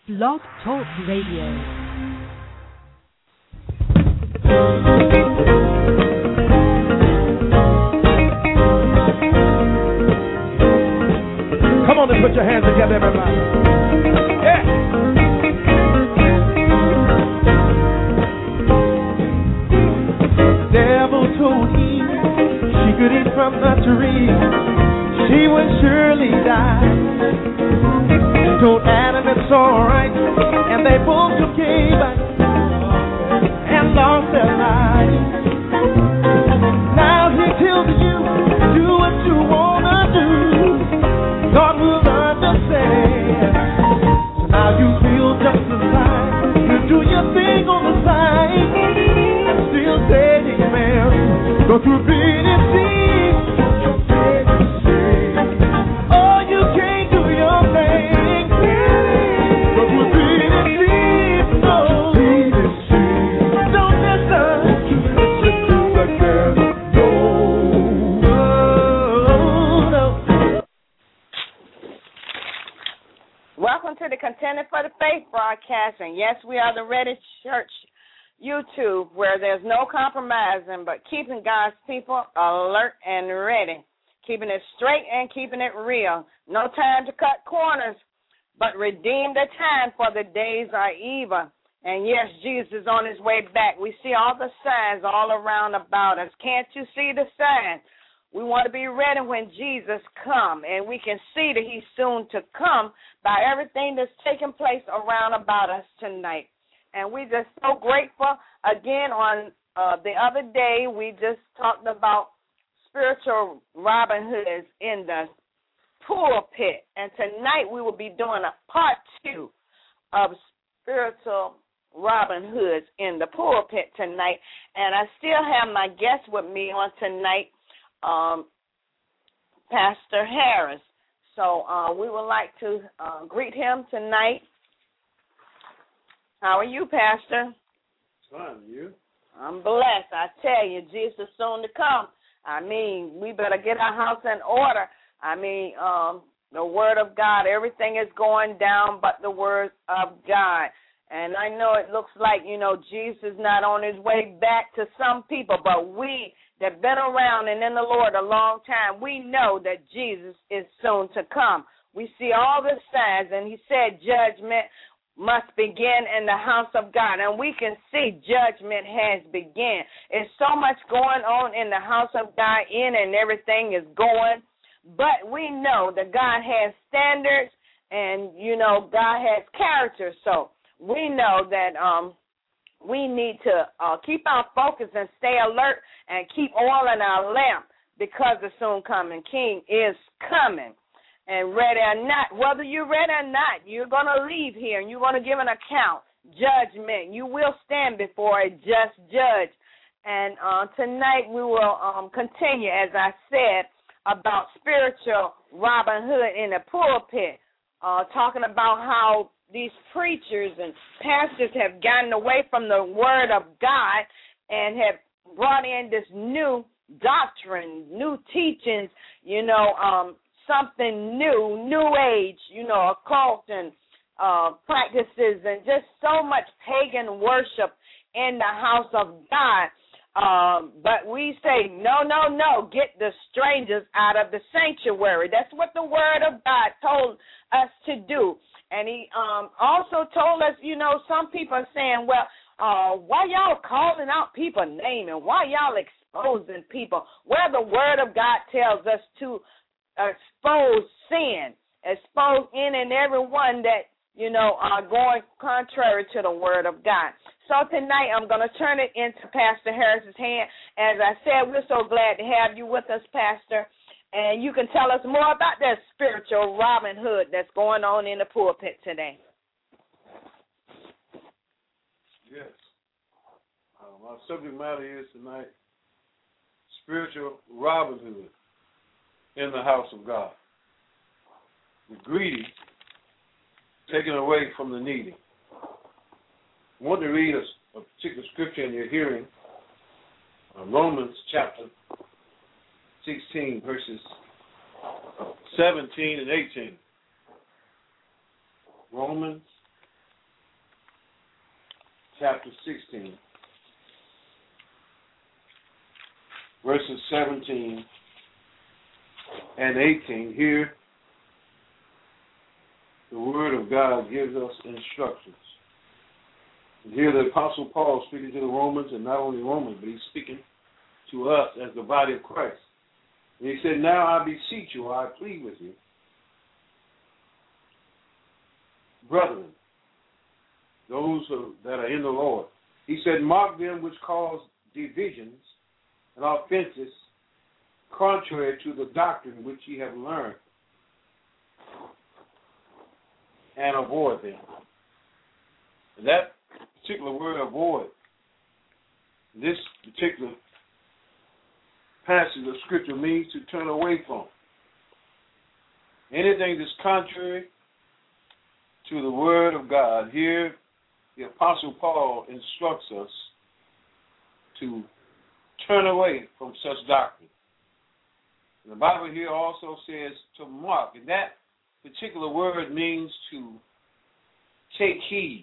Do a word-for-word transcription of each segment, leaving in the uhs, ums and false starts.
Blog Talk Radio. Come on and put your hands together, everybody. Yeah. Devil told Eve she could eat from the tree, she would surely die. He told Adam it's alright, and they both came back and lost their lives. Now he tells you, do what you wanna do, God will understand. So now you feel just as fine, you do your thing on the side, and still say amen. Go through being in deep, oh, you can't do your thing. Go through being in deep, no. Don't listen. Listen to the girl. No, no. Welcome to the Contending for the Faith broadcast, and yes, we are the Ready Church YouTube, where there's no compromising, but keeping God's people alert and ready, keeping it straight and keeping it real. No time to cut corners, but redeem the time, for the days are evil. And yes, Jesus is on his way back. We see all the signs all around about us. Can't you see the signs? We want to be ready when Jesus comes, and we can see that he's soon to come by everything that's taking place around about us tonight. And we just so grateful. Again, on uh, the other day, we just talked about spiritual Robin Hoods in the pulpit. And tonight we will be doing a part two of spiritual Robin Hoods in the pulpit tonight. And I still have my guest with me on tonight, um, Pastor Harris. So uh, we would like to uh, greet him tonight. How are you, Pastor? Fine, you? I'm blessed. I tell you, Jesus is soon to come. I mean, we better get our house in order. I mean, um, the Word of God, everything is going down but the Word of God. And I know it looks like, you know, Jesus is not on his way back to some people, but we that have been around and in the Lord a long time, we know that Jesus is soon to come. We see all the signs, and he said judgment must begin in the house of God, and we can see judgment has begun. There's so much going on in the house of God, in and everything is going, but we know that God has standards, and, you know, God has character, so we know that um, we need to uh, keep our focus and stay alert and keep oil in our lamp, because the soon coming King is coming. And ready or not, whether you're ready or not, you're going to leave here and you're going to give an account, judgment. You will stand before a just judge. And uh, tonight we will um, continue, as I said, about spiritual Robin Hood in the pulpit, uh, talking about how these preachers and pastors have gotten away from the Word of God and have brought in this new doctrine, new teachings, you know, um, something new, new age, you know, occult and uh, practices, and just so much pagan worship in the house of God. Um, but we say, no, no, no, get the strangers out of the sanctuary. That's what the Word of God told us to do. And he um, also told us, you know, some people are saying, well, uh, why y'all calling out people's name, and why y'all exposing people? Well, the Word of God tells us to expose sin, expose in and every one that, you know, are going contrary to the Word of God. So tonight I'm going to turn it into Pastor Harris's hand. As I said, we're so glad to have you with us, Pastor, and you can tell us more about that spiritual Robin Hood that's going on in the pulpit today. Yes. Um, our subject matter is tonight spiritual Robin Hood in the house of God. The greedy taken away from the needy. I want to read a, a particular scripture in your hearing, uh, Romans chapter sixteen, verses seventeen and eighteen. Romans chapter sixteen, verses seventeen and eighteen. Here, the Word of God gives us instructions. And here the Apostle Paul speaking to the Romans, and not only Romans, but he's speaking to us as the body of Christ. And he said, now I beseech you, or I plead with you, brethren, those who, that are in the Lord. He said, mark them which cause divisions and offenses contrary to the doctrine which ye have learned, and avoid them. And that particular word, avoid, this particular passage of Scripture means to turn away from. Anything that's contrary to the Word of God. Here, the Apostle Paul instructs us to turn away from such doctrine. And the Bible here also says to mark, and that particular word means to take heed.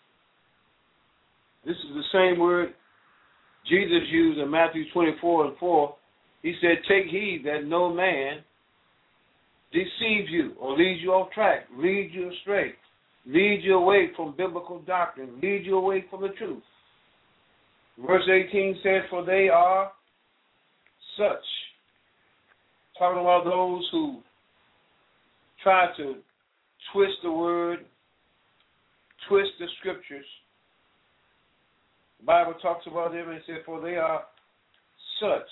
This is the same word Jesus used in Matthew twenty-four and four. He said, take heed that no man deceives you or leads you off track, leads you astray, leads you away from biblical doctrine, leads you away from the truth. Verse eighteen says, for they are such. Talking about those who try to twist the word, twist the scriptures. The Bible talks about them and says, for they are such.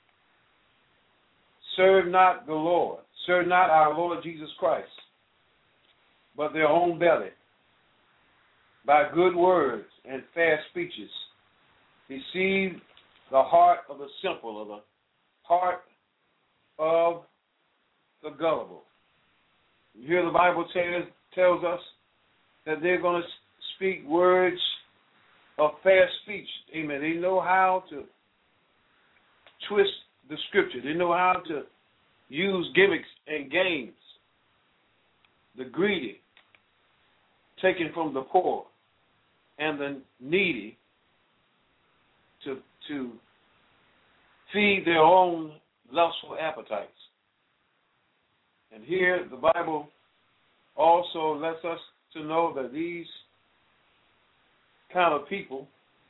Serve not the Lord, serve not our Lord Jesus Christ, but their own belly, by good words and fair speeches, deceive the heart of the simple, or the heart of the gullible. Here the Bible tells, tells us that they're going to speak words of fair speech. Amen. They know how to twist the scripture. They know how to use gimmicks and games. The greedy, taken from the poor, and the needy to, to feed their own lustful appetites. And here the Bible also lets us to know that these kind of people,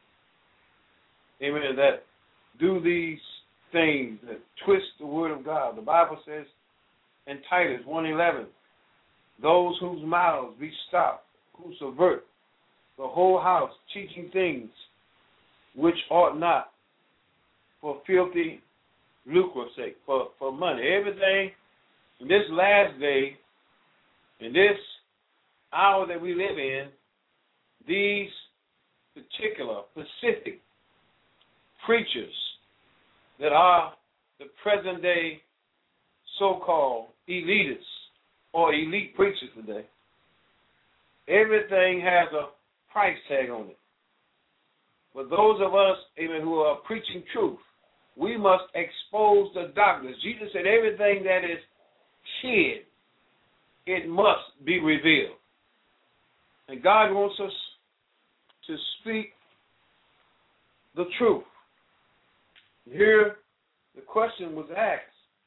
amen, that do these things, that twist the word of God. The Bible says in Titus one eleven, those whose mouths be stopped, who subvert the whole house, teaching things which ought not, for filthy lucre's sake, for, for money. Everything in this last day, in this hour that we live in, these particular, specific preachers that are the present day so-called elitists or elite preachers today, everything has a price tag on it. But those of us, amen, who are preaching truth, we must expose the darkness. Jesus said everything that is hid, it must be revealed. And God wants us to speak the truth. Here, the question was asked,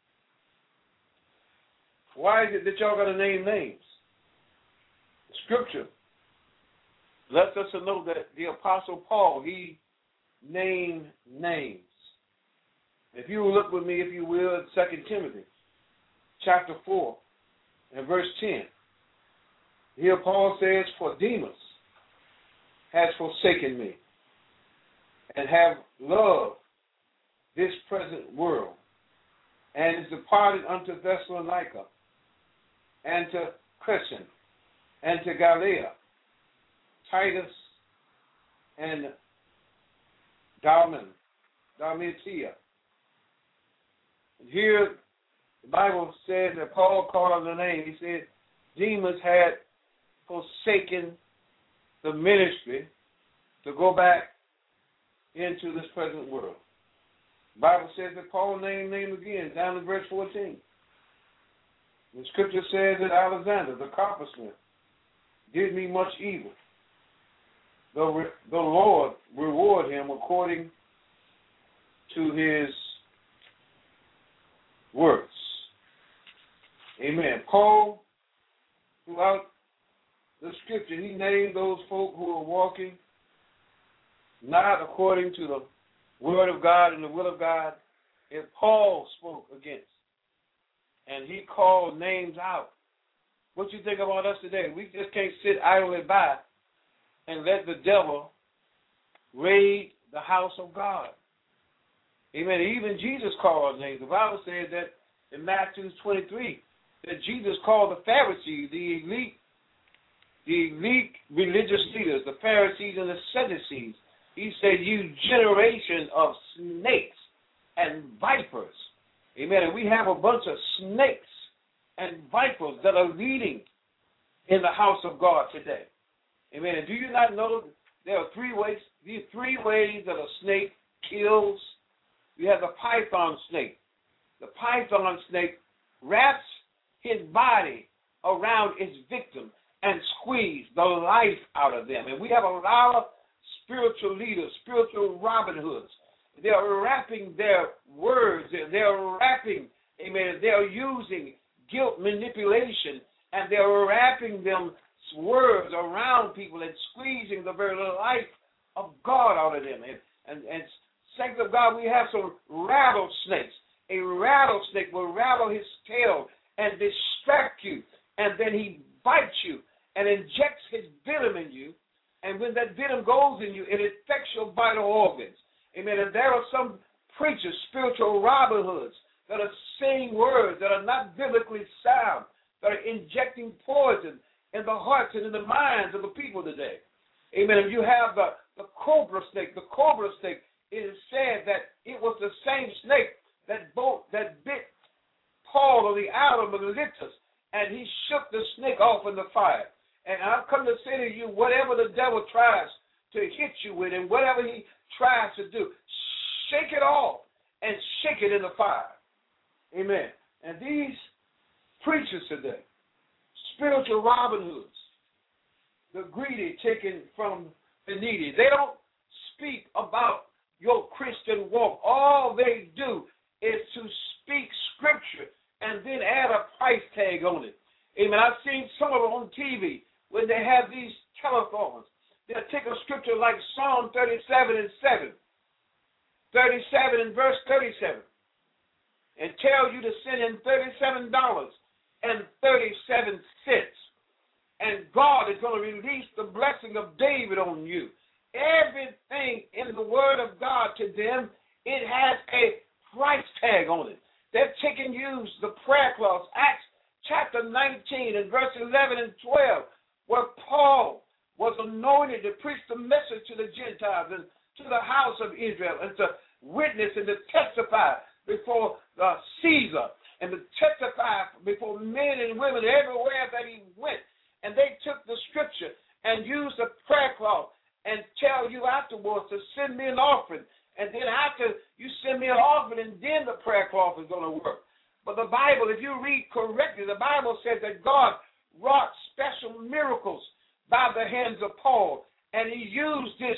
why is it that y'all got to name names? Scripture lets us know that the Apostle Paul, he named names. If you look with me, if you will, at Second Timothy chapter four and verse ten. Here Paul says, for Demas has forsaken me and have loved this present world, and is departed unto Thessalonica, and to Crescent, and to Galatia, Titus, and Dalman, Dalmatia. Here, the Bible says that Paul called the name. He said Demas had forsaken the ministry to go back into this present world. The Bible says that Paul named name again, down in verse fourteen. The scripture says that Alexander, the coppersmith, did me much evil. the, the Lord reward him according to his works. Amen. Paul, throughout the scripture, he named those folk who are walking not according to the word of God and the will of God, and Paul spoke against. And he called names out. What you think about us today? We just can't sit idly by and let the devil raid the house of God. Amen. Even Jesus called names. The Bible says that in Matthew twenty-three, that Jesus called the Pharisees, the elite, the elite religious leaders, the Pharisees and the Sadducees. He said, you generation of snakes and vipers. Amen. And we have a bunch of snakes and vipers that are leading in the house of God today. Amen. And do you not know there are three ways, these three ways that a snake kills? You have the python snake. The python snake wraps his body around its victim and squeezes the life out of them. And we have a lot of spiritual leaders, spiritual Robin Hoods. They're wrapping their words, they're wrapping, amen, they're using guilt manipulation, and they're wrapping them words around people and squeezing the very life of God out of them. And, and, and saints of God, we have some rattlesnakes. A rattlesnake will rattle his tail and distract you, and then he bites you and injects his venom in you, and when that venom goes in you, it affects your vital organs. Amen. And there are some preachers, spiritual Robin Hoods, that are saying words that are not biblically sound, that are injecting poison in the hearts and in the minds of the people today. Amen. And you have the, the cobra snake. The cobra snake, it is said that it was the same snake that both that bit Paul on the outer mellitus, and he shook the snake off in the fire. And I've come to say to you, whatever the devil tries to hit you with and whatever he tries to do, shake it off and shake it in the fire. Amen. And these preachers today, spiritual Robin Hoods, the greedy taken from the needy, they don't speak about your Christian walk. All they do is to speak scripture and then add a price tag on it. Amen. I've seen some of them on T V when they have these telephones. They'll take a scripture like Psalm thirty-seven and seven, thirty-seven and verse thirty-seven, and tell you to send in thirty-seven dollars and thirty-seven cents. And God is going to release the blessing of David on you. Everything in the word of God to them, it has a price tag on it. They're taking use the prayer clause, Acts chapter nineteen and verse eleven and twelve, where Paul was anointed to preach the message to the Gentiles and to the house of Israel and to witness and to testify before uh, Caesar and to testify before men and women everywhere that he went. And they took the scripture and used the prayer clause and tell you afterwards to send me an offering. And then after you send me an offering, and then the prayer clause is going to work. But the Bible, if you read correctly, the Bible says that God wrought special miracles by the hands of Paul, and he used this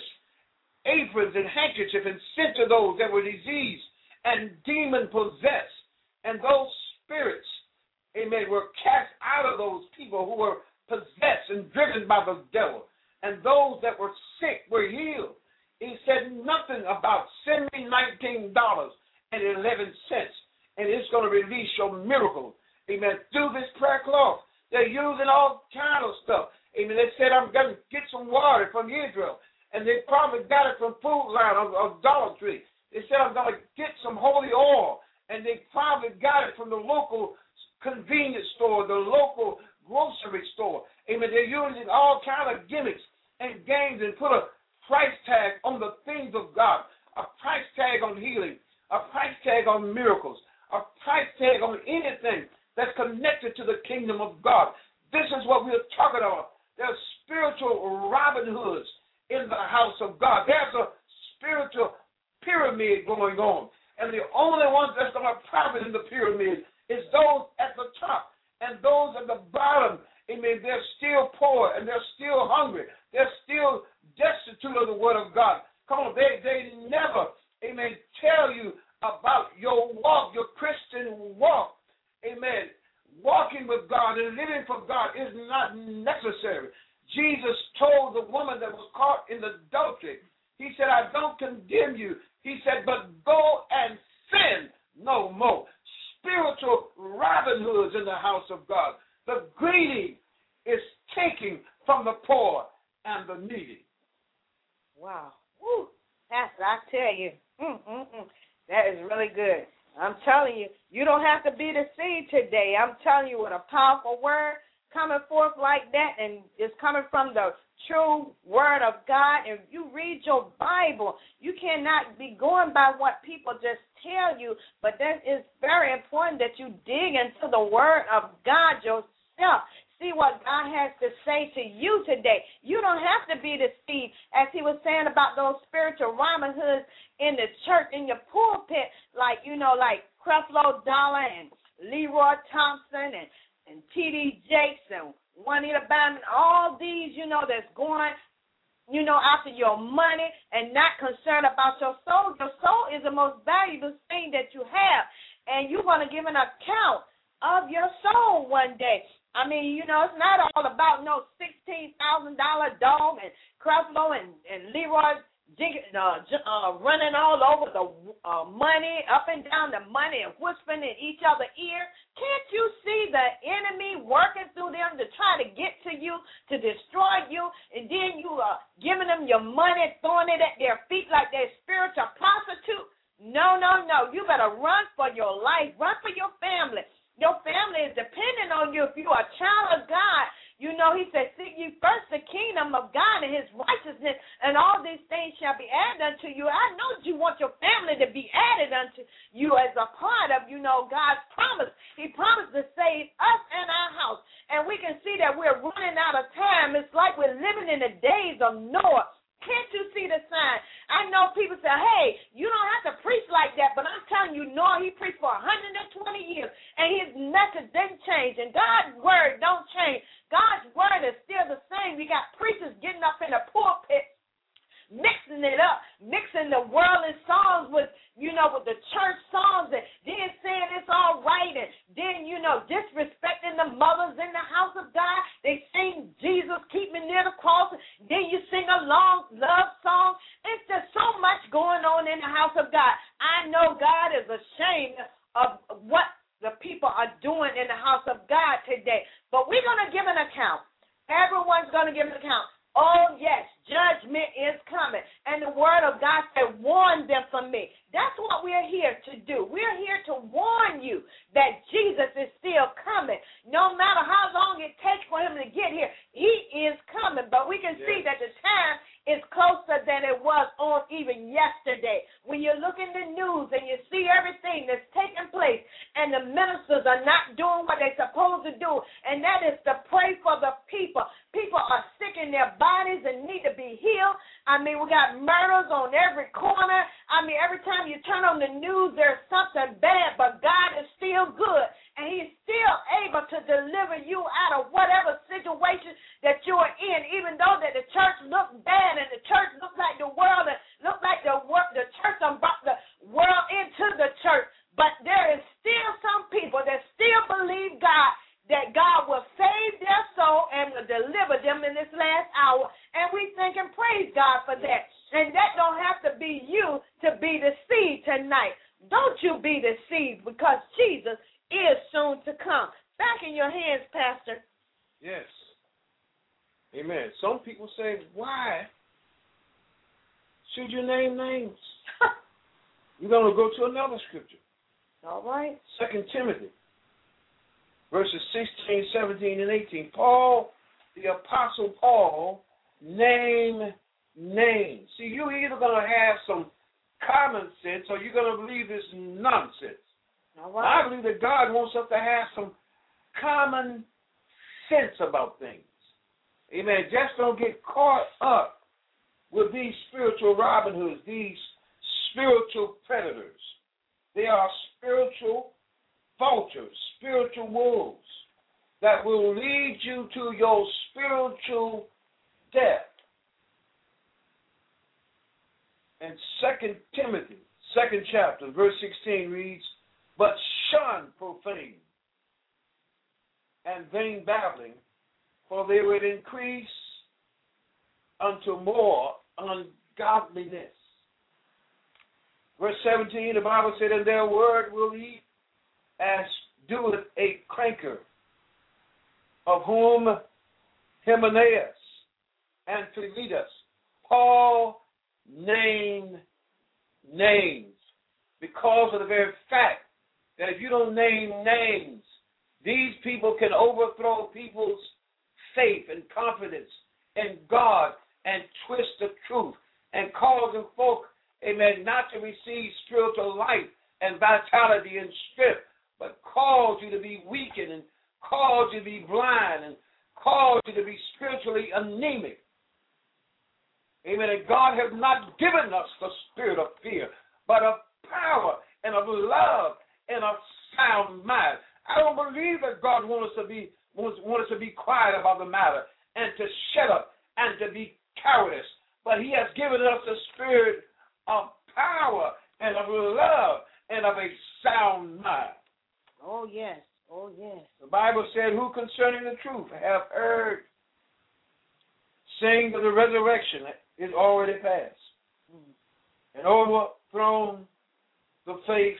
aprons and handkerchief and sent to those that were diseased and demon-possessed. And those spirits, amen, were cast out of those people who were possessed and driven by the devil. And those that were sick were healed. He said nothing about send me nineteen dollars and eleven cents, and it's going to release your miracle. Amen. Through this prayer cloth, they're using all kind of stuff. Amen. They said, I'm going to get some water from Israel, and they probably got it from Food Line or, or Dollar Tree. They said, I'm going to get some holy oil, and they probably got it from the local convenience store, the local grocery store. Amen. They're using all kind of gimmicks and games and put a price tag on the things of God, a price tag on healing, a price tag on miracles, a price tag on anything that's connected to the kingdom of God. This is what we're talking about. There's spiritual Robin Hoods in the house of God. There's a spiritual pyramid going on. And the only ones that's going to profit in the pyramid is those at the top. And those at the bottom, amen, they're still poor and they're still hungry. They're still destitute of the word of God. Come on, they, they never, amen, tell you about your walk, your Christian walk. Amen. Walking with God and living for God is not necessary. Jesus told the woman that was caught in adultery, he said, I don't condemn you. He said, but go and sin no more. Spiritual Robin Hoods in the house of God. The greedy is taking from the poor and the needy. Wow. Woo. Pastor, I tell you, mm, mm, mm. that is really good. I'm telling you, you don't have to be deceived today. I'm telling you, with a powerful word coming forth like that, and it's coming from the true word of God. If you read your Bible, you cannot be going by what people just tell you, but that is very important that you dig into the word of God yourself. See what God has to say to you today. You don't have to be deceived, as he was saying about those spiritual Robin Hoods in the church, in your pulpit, like, you know, like Creflo Dollar and Leroy Thompson and, and T D Jakes and Juanita Bynum, all these, you know, that's going, you know, after your money and not concerned about your soul. Your soul is the most valuable thing that you have, and you're going to give an account of your soul one day. I mean, you know, it's not all about no sixteen thousand dollars dog and Creflo and, and Leroy uh, uh, running all over the uh, money, up and down the money and whispering in each other's ear. Can't you see the enemy working through them to try to get to you, to destroy you, and then you are uh, giving them your money, throwing it at their feet like they're spiritual prostitute? No, no, no. You better run for your life. Run for your family. Your family is dependent on you. If you are a child of God, you know he said, seek ye first the kingdom of God and his righteousness, and all these things shall be added unto you. I know you want your family to be added unto you as a part of, you know, God's promise. He promised to save us and our house. And we can see that we're running out of time. It's like we're living in the days of Noah. Can't you see the sign? I know people say, hey, you don't have to preach like that, but I'm telling you, Noah, he preached for one hundred twenty years, and his message didn't change, and God's word don't change. God's word is still the same. You got preachers getting up in the pulpit, mixing it up, mixing the worldly songs with, you know, with the church songs, and then saying it's all right, and then, you know, disrespecting the mothers in the house of God. They sing Jesus, keep me near the cross. Then you sing a long love song. It's just so much going on in the house of God. I know God is ashamed of what the people are doing in the house of God today. But we're going to give an account. Everyone's going to give an account. Oh, yes, judgment is coming. And the word of God said, warn them from me. That's what we're here to do. We're here to warn you that Jesus is still coming. No matter how long it takes for him to get here, he is coming. But we can yes. see that the time is closer than it was on even yesterday. When you look in the news and you see everything that's taking place and the ministers are not doing what they're supposed to do, and that is to pray for the people. People are sick in their bodies and need to be healed. I mean, we got murders on every corner. I mean, every time you turn on the news, there's something bad, but God is still good, and he's still able to deliver you out of whatever situation that you are in, even though that the church looks bad and the church looks like the world and looks like the, the church brought the world into the church. But there is still some people that still believe God, that God will save their soul and will deliver them in this last hour. And we thank and praise God for that. And that don't have to be you to be deceived tonight. Don't you be deceived, because Jesus is soon to come. Back in your hands, Pastor. Yes. Amen. Some people say, why should you name names? You're going to go to another scripture. All right. Second Timothy. Verses sixteen, seventeen, and eighteen. Paul, the Apostle Paul, name names. See, you're either going to have some common sense or you're going to believe this nonsense. All right. I believe that God wants us to have some common sense about things. Amen. Just don't get caught up with these spiritual Robin Hoods, these spiritual predators. They are spiritual vultures, spiritual wolves that will lead you to your spiritual death. And Second Timothy, second chapter, verse sixteen reads, but shun profane and vain babbling, for they would increase unto more ungodliness. Verse seventeen, the Bible said, and their word will eat as doeth a cranker, of whom Hymenaeus and Philetus, Paul named names, because of the very fact that if you don't name names, these people can overthrow people's faith and confidence in God and twist the truth and cause them folk, amen, not to receive spiritual life and vitality and strength, but cause you to be weakened and cause you to be blind and cause you to be spiritually anemic. Amen. And God has not given us the spirit of fear, but of power and of love and of sound mind. I don't believe that God wants us to be wants, wants us to be quiet about the matter and to shut up and to be cowardice. But He has given us the spirit of power and of love and of a sound mind. Oh yes. Oh yes. The Bible said, who concerning the truth have heard, saying that the resurrection is already past, mm. and overthrown the faith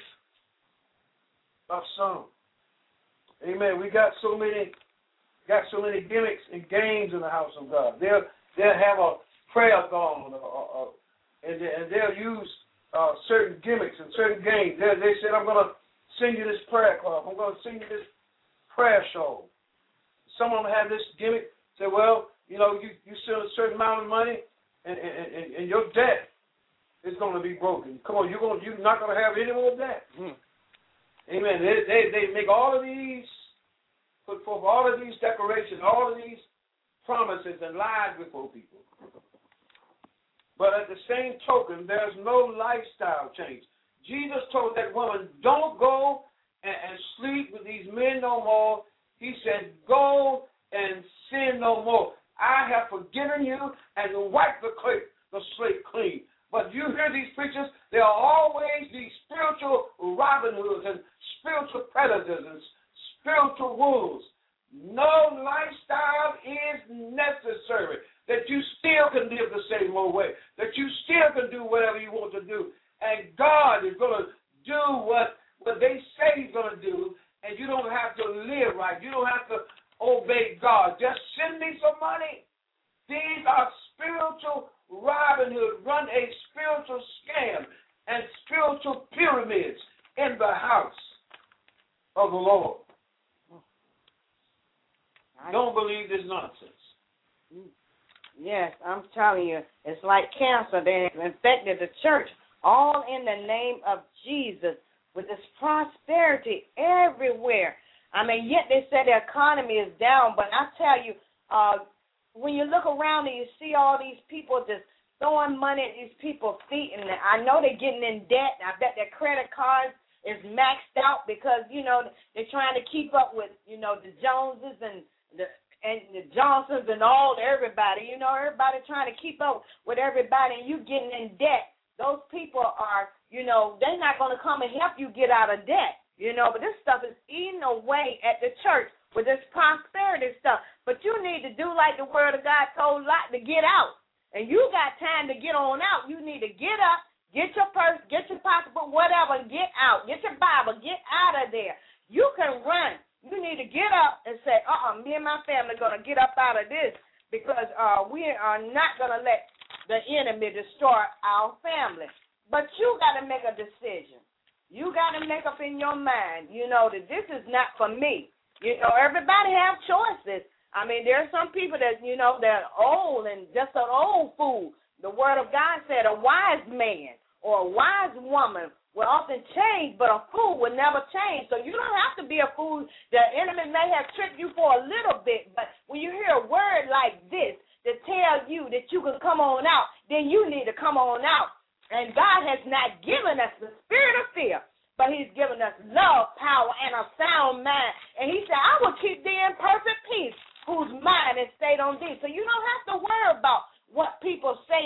of some. Amen. We got so many, got so many gimmicks and games in the house of God. They'll they'll have a prayer gone, or, or, or, and, they, and they'll use uh, certain gimmicks and certain games. They they said, I'm going to sing you this prayer club. I'm going to sing you this prayer show. Some of them have this gimmick. Say, well, you know, you, you send a certain amount of money, and, and, and, and your debt is going to be broken. Come on, you're going, you're not going to have any more debt. Mm. Amen. They, they they make all of these, put forth all of these declarations, all of these promises and lies before people. But at the same token, there's no lifestyle change. Jesus told that woman, don't go and, and sleep with these men no more. He said, go and sin no more. I have forgiven you and wiped the, the slate clean. But you hear these preachers, there are always these spiritual Robin Hoods and spiritual predators and spiritual wolves. No lifestyle is necessary. That you still can live the same old way. That you still can do whatever you want to do. And God is going to do what, what they say He's going to do, and you don't have to live right. You don't have to obey God. Just send me some money. These are spiritual Robin Hood, run a spiritual scam and spiritual pyramids in the house of the Lord. I don't believe this nonsense. Yes, I'm telling you, it's like cancer. They infected the church, all in the name of Jesus, with this prosperity everywhere. I mean, yet they say the economy is down, but I tell you, uh, when you look around and you see all these people just throwing money at these people's feet, and I know they're getting in debt. I bet their credit cards is maxed out because, you know, they're trying to keep up with, you know, the Joneses and the and the Johnsons and all everybody. You know, everybody trying to keep up with everybody, and you getting in debt. Those people are, you know, they're not going to come and help you get out of debt, you know, but this stuff is eating away at the church with this prosperity stuff. But you need to do like the word of God told Lot to get out. And you got time to get on out. You need to get up, get your purse, get your pocketbook, whatever, get out. Get your Bible, get out of there. You can run. You need to get up and say, uh-uh, me and my family are going to get up out of this because uh, we are not going to let the enemy destroy our family. But you got to make a decision. You got to make up in your mind, you know, that this is not for me. You know, everybody have choices. I mean, there are some people that, you know, they're old and just an old fool. The word of God said a wise man or a wise woman will often change, but a fool will never change. So you don't have to be a fool. The enemy may have tricked you for a little bit, but when you hear a word like this that tells you that you can come on out, then you need to come on out. And God has not given us the spirit of fear, but He's given us love, power, and a sound mind. And He said, I will keep thee in perfect peace, whose mind is stayed on thee. So you don't have to worry about what people say or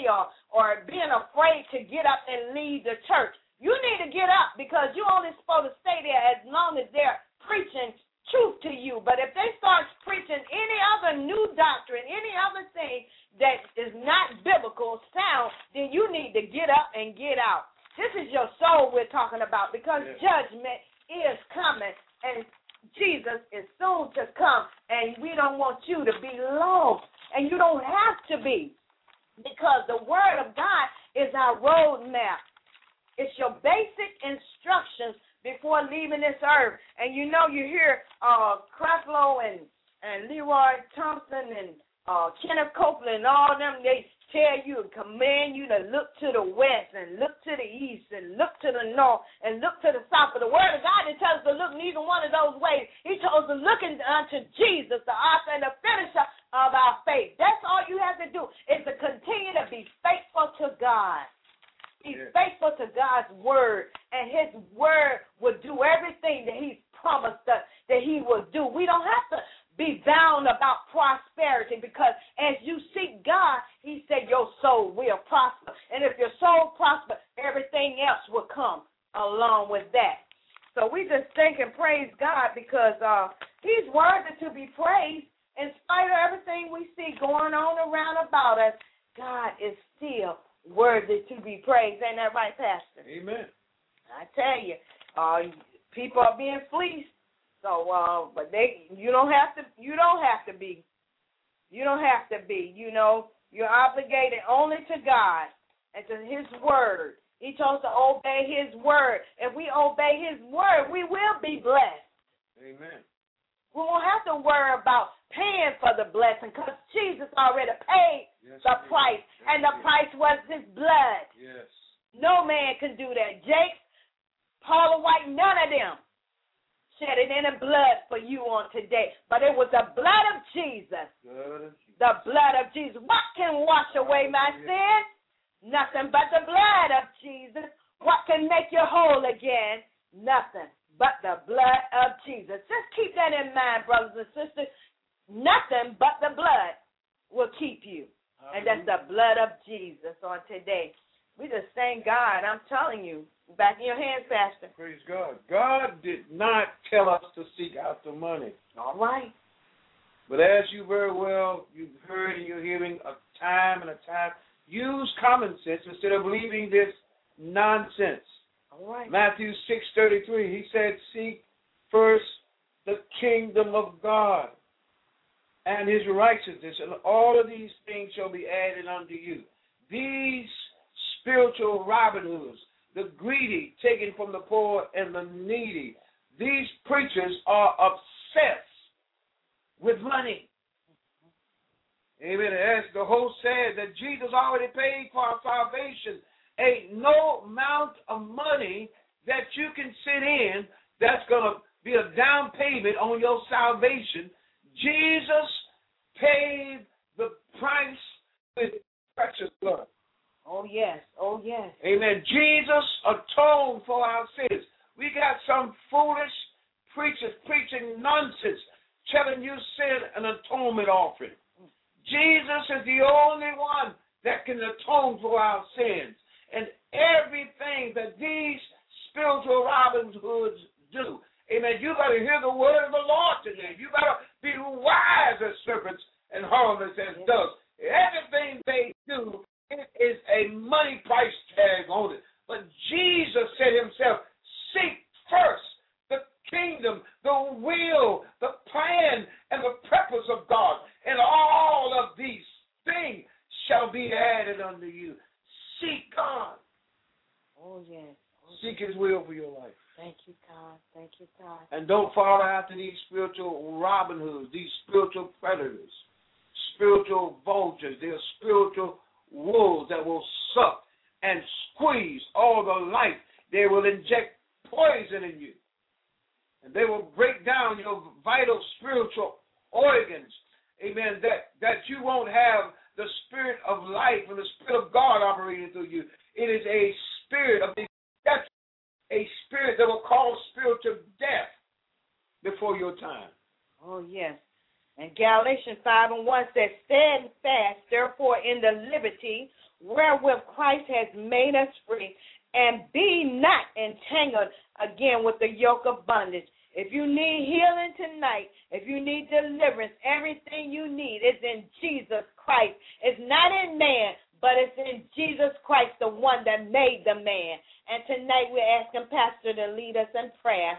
or being afraid to get up and leave the church. You need to get up because you're only supposed to stay there as long as they're preaching truth to you. But if they start preaching any other new doctrine, any other thing that is not biblical sound, then you need to get up and get out. This is your soul we're talking about because yes. judgment is coming and Jesus is soon to come, and we don't want you to be lost, and you don't have to be because the word of God is our roadmap. It's your basic instructions before leaving this earth. And you know, you hear uh, Creflo and, and Leroy Thompson and uh, Kenneth Copeland and all them, they tell you and command you to look to the west and look to the east and look to the north and look to the south. But the word of God didn't tell us to look neither one of those ways. He told us to look unto Jesus, the author and the finisher of our faith. That's all you have to do is to continue to be faithful to God. He's yeah. faithful to God's word, and his word will do everything that he's promised us that he will do. We don't have to be bound about prosperity because as you seek God, he said your soul will prosper. And if your soul prospers, everything else will come along with that. So we just thank and praise God because uh, he's worthy to be praised in spite of everything we see going on around about us. God is still worthy to be praised. Ain't that right, Pastor? Amen. I tell you, uh, people are being fleeced. So, uh, but they, you don't have to. You don't have to be. You don't have to be. You know, you're obligated only to God and to His word. He told us to obey His word. If we obey His word, we will be blessed. Amen. We won't have to worry about paying for the blessing because Jesus already paid yes, the price, yes, and the yes. price was his blood. Yes. No man can do that. Jake, Paula White, none of them shedded any blood for you on today. But it was the blood of Jesus. Blood of Jesus. The blood of Jesus. What can wash away my yes. sin? Nothing but the blood of Jesus. What can make you whole again? Nothing but the blood of Jesus. Just keep that in mind, brothers and sisters. Nothing but the blood will keep you. Hallelujah. And that's the blood of Jesus on today. We just thank God. I'm telling you. Back in your hands, Pastor. Praise God. God did not tell us to seek out the money. All right. But as you very well, you've heard and you're hearing a time and a time, use common sense instead of believing this nonsense. All right. Matthew six thirty-three, he said, seek first the kingdom of God and his righteousness, and all of these things shall be added unto you. These spiritual Robin Hoods, the greedy taken from the poor and the needy, these preachers are obsessed with money. Amen. As the host said, that Jesus already paid for our salvation. Ain't no amount of money that you can sit in that's going to be a down payment on your salvation. Jesus paid the price with precious blood. Oh, yes. Oh, yes. Amen. Jesus atoned for our sins. We got some foolish preachers preaching nonsense, telling you sin an atonement offering. Jesus is the only one that can atone for our sins. And everything that these spiritual Robin Hoods do, amen, you got to hear the word of the Lord today. You got to be wise as serpents and harmless as doves. Everything they do, it is a money price tag on it. But Jesus said himself, seek first the kingdom, the will, the plan, and the purpose of God. And all of these things shall be added unto you. Seek God. Oh, yes. Oh, Seek his will for your life. Thank you, God. Thank you, God. And don't follow after these spiritual Robin Hoods, these spiritual predators, spiritual vultures. They're spiritual wolves that will suck and squeeze all the life. They will inject poison in you. And they will break down your vital spiritual organs. Amen. That, that you won't have the spirit of life and the spirit of God operating through you. It is a spirit of death, a spirit that will cause spiritual death before your time. Oh, yes. And Galatians five and one says, stand fast, therefore, in the liberty wherewith Christ has made us free, and be not entangled again with the yoke of bondage. If you need healing tonight, if you need deliverance, everything you need is in Jesus Christ. It's not in man, but it's in Jesus Christ, the one that made the man. And tonight we're asking Pastor to lead us in prayer.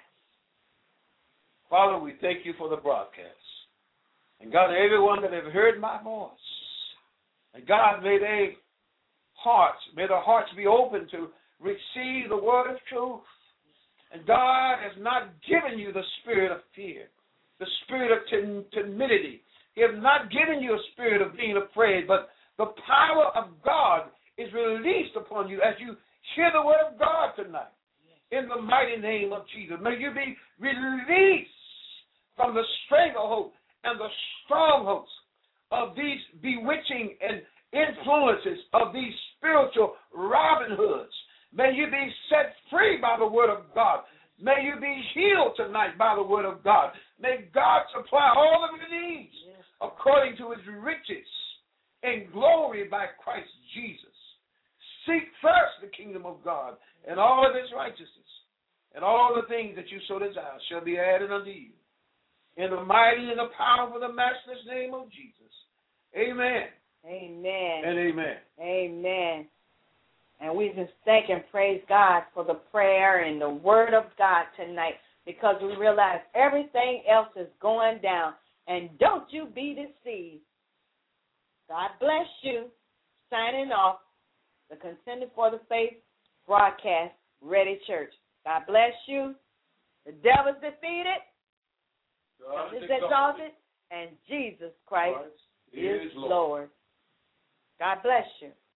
Father, we thank you for the broadcast. And God, everyone that have heard my voice, and God, may they hearts, may their hearts be open to receive the word of truth. And God has not given you the spirit of fear, the spirit of tim- timidity. He has not given you a spirit of being afraid, but the power of God is released upon you as you hear the word of God tonight. In the mighty name of Jesus, may you be released from the stranglehold and the strongholds of these bewitching and influences of these spiritual Robin Hoods. May you be set free by the word of God. May you be healed tonight by the word of God. May God supply all of your needs according to his riches and glory by Christ Jesus. Seek first the kingdom of God and all of his righteousness, and all the things that you so desire shall be added unto you. In the mighty and the powerful, the matchless name of Jesus. Amen. Amen. And amen. Amen. And we just thank and praise God for the prayer and the word of God tonight, because we realize everything else is going down. And don't you be deceived. God bless you. Signing off, the Contending for the Faith broadcast, Ready Church. God bless you. The devil's defeated. God is exalted. And Jesus Christ, Christ is Lord. Lord. God bless you.